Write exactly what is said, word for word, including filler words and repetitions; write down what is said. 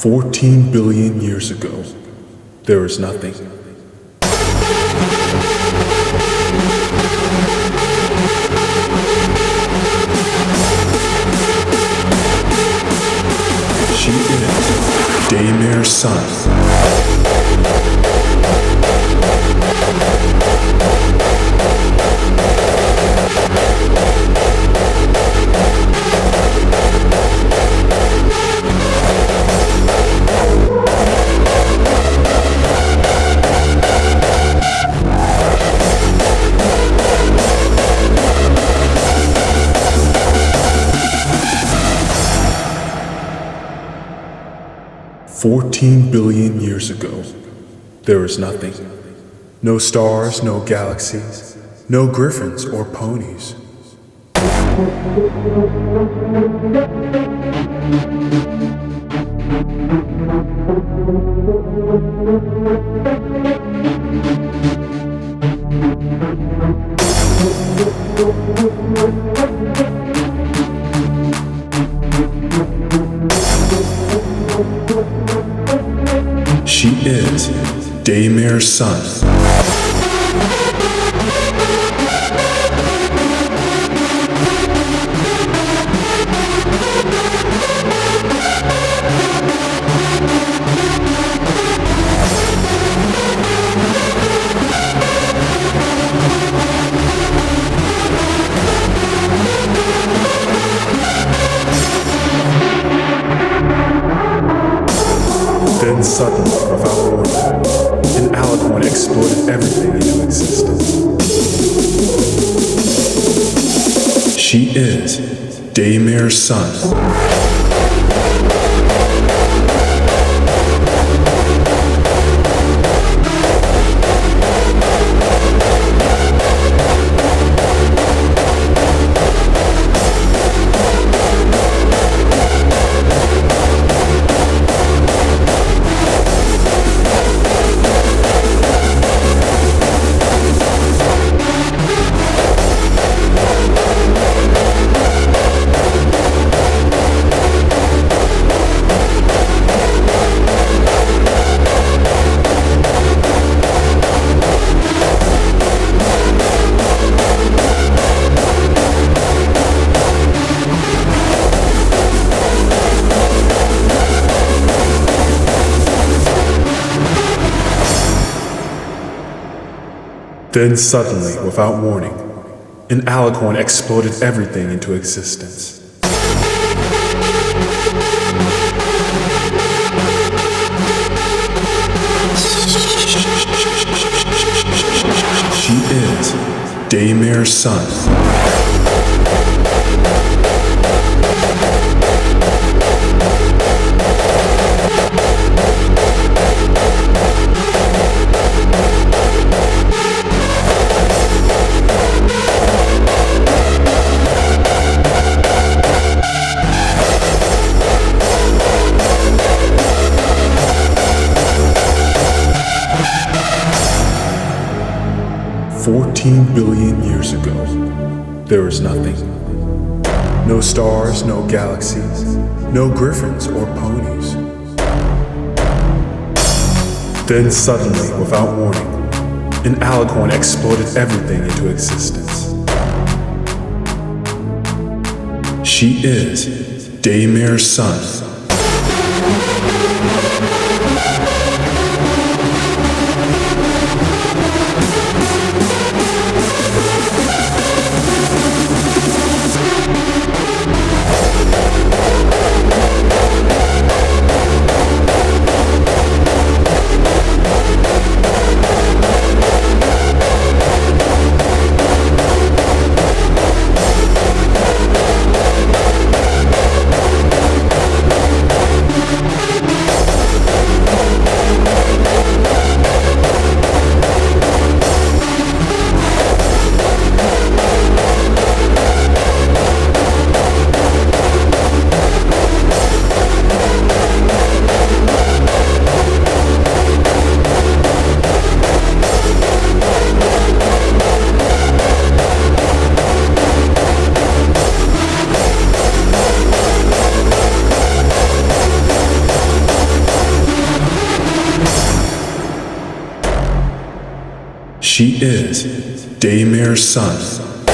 Fourteen billion years ago, there was nothing. She is Daymare's son. Fourteen billion years ago, there was nothing. No stars, no galaxies, no griffins or ponies. She is Daymare's son. Then suddenly, without warning, an alicorn exploded everything into existence. She is Daymare's son. Then suddenly, without warning, an alicorn exploded everything into existence. She is Daymare's son. Fourteen billion years ago, there was nothing. No stars, no galaxies, no griffins or ponies. Then suddenly, without warning, an alicorn exploded everything into existence. She is Daymare's son. She is Daymir's son.